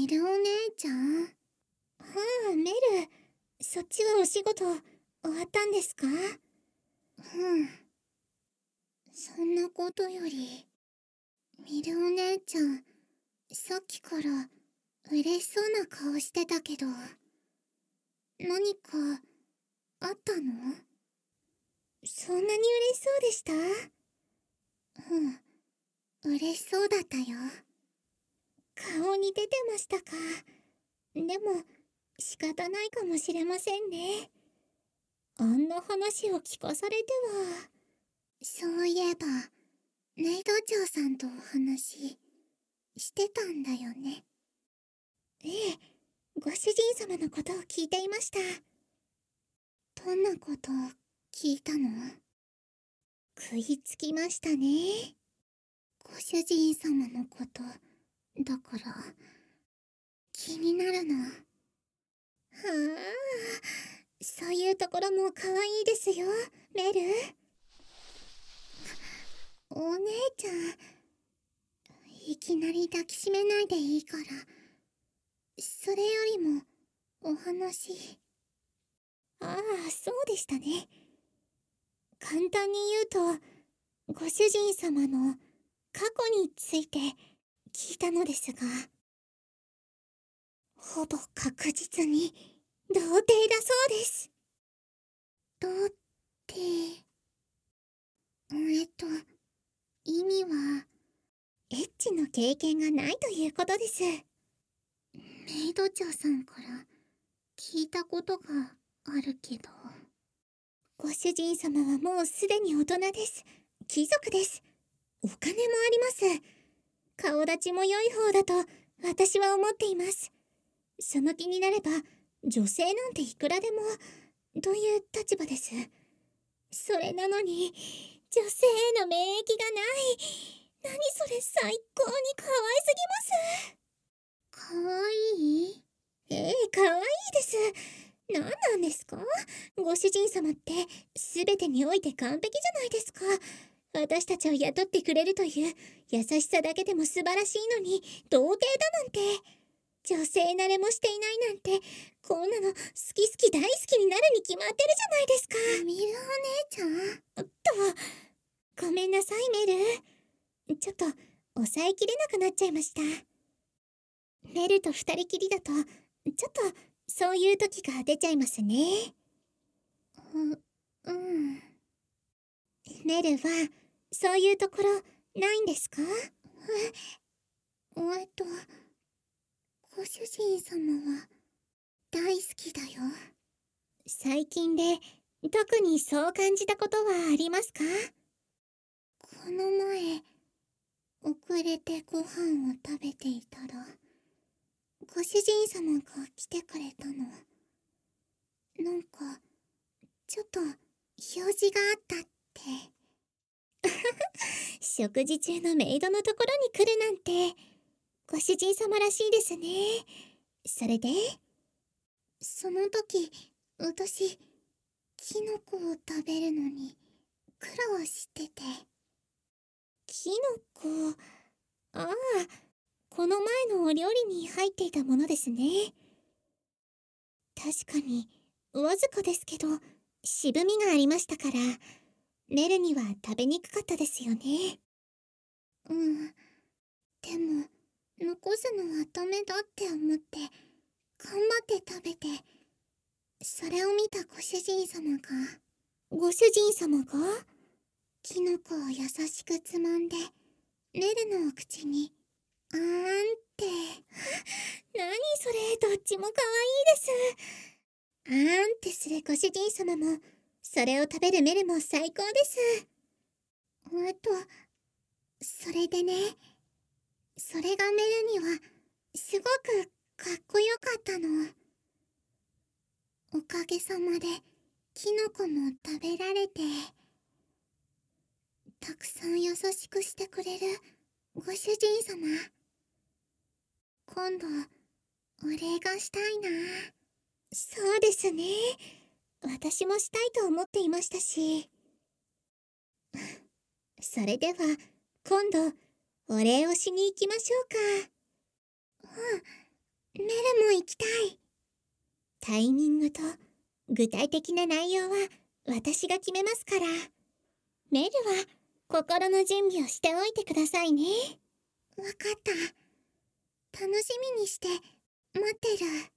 メルお姉ちゃん。はあ、メル。そっちはお仕事終わったんですか？そんなことより、メルお姉ちゃん、さっきから嬉しそうな顔してたけど、何かあったの？そんなに嬉しそうでした？嬉しそうだったよ。顔に出てましたか。でも、仕方ないかもしれませんね。あんな話を聞かされては。そういえば、メイド長さんとお話してたんだよね。ええ、ご主人様のことを聞いていました。どんなことを聞いたの？食いつきましたね。ご主人様のこと、だから、気になるの。はあ、そういうところも可愛いですよ、メル。お姉ちゃん、いきなり抱きしめないでいいから、それよりも、お話。ああ、そうでしたね。簡単に言うと、ご主人様の過去について聞いたのですが、ほぼ確実に童貞だそうです。童貞。意味は、エッチの経験がないということです。メイド長さんから聞いたことがあるけど。ご主人様はもうすでに大人です。貴族です。お金もあります。顔立ちも良い方だと私は思っています。その気になれば女性なんていくらでもという立場です。それなのに女性への免疫がない。何それ、最高に可愛すぎます。可愛い？ええ、可愛いです。何なんですか？ご主人様って全てにおいて完璧じゃないですか。私たちを雇ってくれるという優しさだけでも素晴らしいのに、童貞だなんて。女性慣れもしていないなんて、こんなの好き好き大好きになるに決まってるじゃないですか。ミルお姉ちゃん。ごめんなさい、メル。ちょっと抑えきれなくなっちゃいました。メルと二人きりだと、ちょっとそういう時が出ちゃいますね。メルは、そういうところ、ないんですか？ご主人様は、大好きだよ。最近で、特にそう感じたことはありますか？この前、遅れてご飯を食べていたら、ご主人様が来てくれたの。なんか、ちょっと、用事があったって。食事中のメイドのところに来るなんて、ご主人様らしいですね。それで？その時、私、キノコを食べるのに苦労してて。キノコ、ああ、この前のお料理に入っていたものですね。確かに、わずかですけど、渋みがありましたから、メルには食べにくかったですよね。でも、残すのはダメだって思って、頑張って食べて、それを見たご主人様が。ご主人様が？キノコを優しくつまんで、メルのお口に、あーんって。何それ、どっちも可愛いです。あーんってするご主人様も、それを食べるメルも最高です。それでね、それがメルには、すごくかっこよかったの。おかげさまで、キノコも食べられて、たくさん優しくしてくれるご主人様。今度、お礼がしたいな。そうですね。私もしたいと思っていましたし。それでは、今度、お礼をしに行きましょうか。 メルも行きたい。タイミングと具体的な内容は私が決めますから。メルは心の準備をしておいてくださいね。わかった。楽しみにして待ってる。